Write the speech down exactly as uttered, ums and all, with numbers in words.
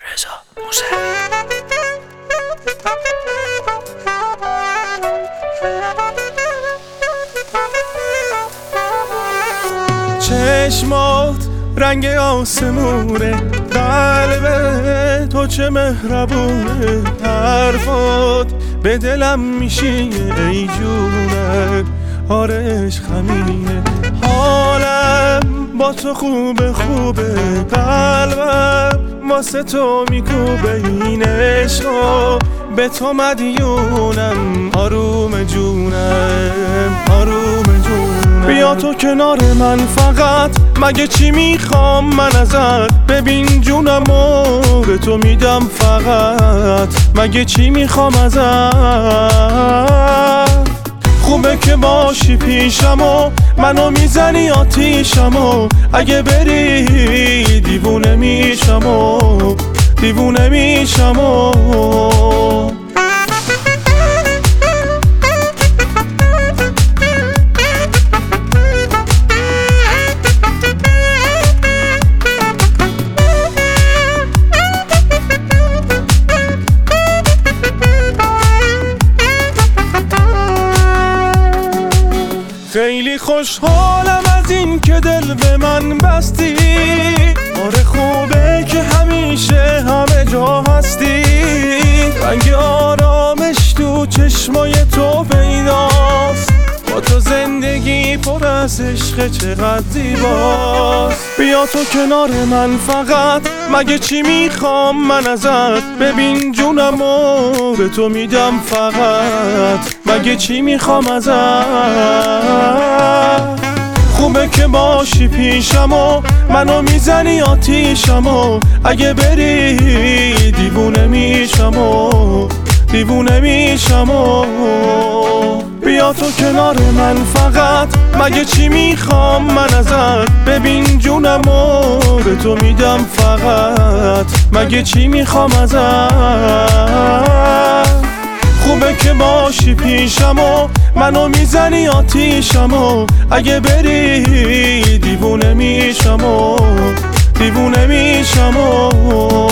رضا موسوی. چشمات رنگ آسمونه، قلب تو چه مهربونه، حرفات به دلم میشینه ای جونک، آرش خمینه، حالم با تو خوبه خوبه، قلبم واسه تو میکوبه، این عشقا به تو مدیونم، آروم جونم آروم جونم. بیا تو کنار من فقط، مگه چی میخوام من ازت، ببین جونمو به تو میدم فقط، مگه چی میخوام ازت. خوبه که باشی پیشم و منو میزنی آتیشم و اگه بری دیوونه میشم و دیوونه میشم و خیلی خوشحالم از این که دل به من بستی، آره خوبه که همیشه همه جا هستی، رنگ آرامش تو چشمای تو پیداست، با تو زندگی پر از عشق چقدر زیباست. بیا تو کنار من فقط، مگه چی میخوام من ازت، ببین جونمو به تو میدم فقط، مگه چی میخوام ازت. خوبه که باشی پیشم و منو میزنی آتیشم و اگه بری دیوونه میشم و دیوونه میشم و بیا تو کنار من فقط، مگه چی میخوام من ازت، ببین جونمو به تو میدم فقط، مگه چی میخوام ازت. خوبه که باشی پیشم و منو میزنی آتیشم و اگه بری دیوونه میشم و دیوونه میشم و